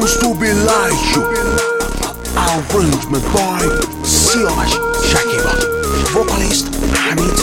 used to be like you. Arrangement by Siyash Shakiba, vocalist Hamid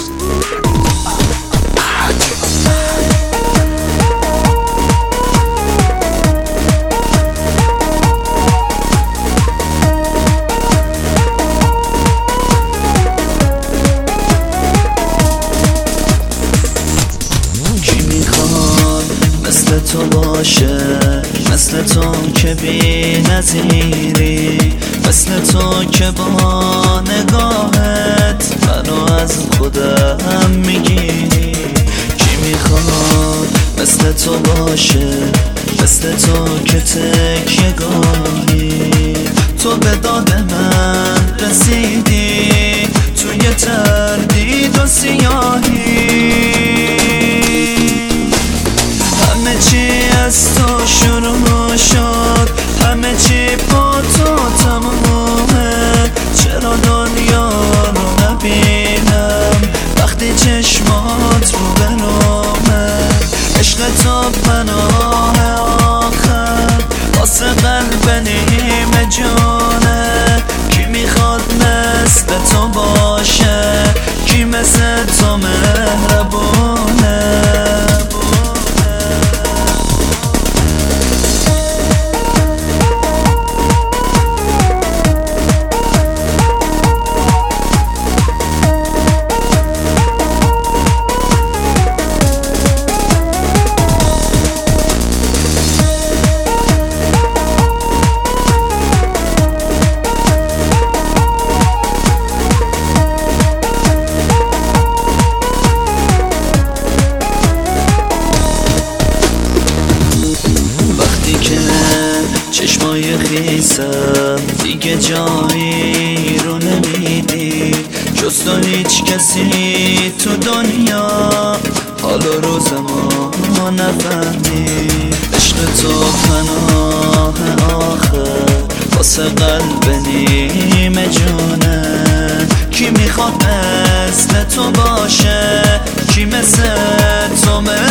مثل تو باشه، مثل تو که بی نظیری، مثل تو که با نگاهت منو از خودم میگیری. کی میخواد مثل تو باشه، مثل تو که تکیه گاهی تو به داد من رسیدی توی تردید و سیاهی. همه چی از تو شروع شد، همه چی با تو تمومه. چرا دنیا رو نبینم وقتی چشمات رو برومه؟ عشق تو پناه آخر واسه قلب نیمه جانه. کی میخواد مثل تو باشه، کی مثل تو مهربونه؟ چشمای خیسم دیگه جایی رو نمیدی، جز تو هیچ کسی تو دنیا حال و روزمو نفهمی. عشق تو پناه آخر واسه قلب نیمه جونه. کی میخواد مثل تو باشه، کی مثل تو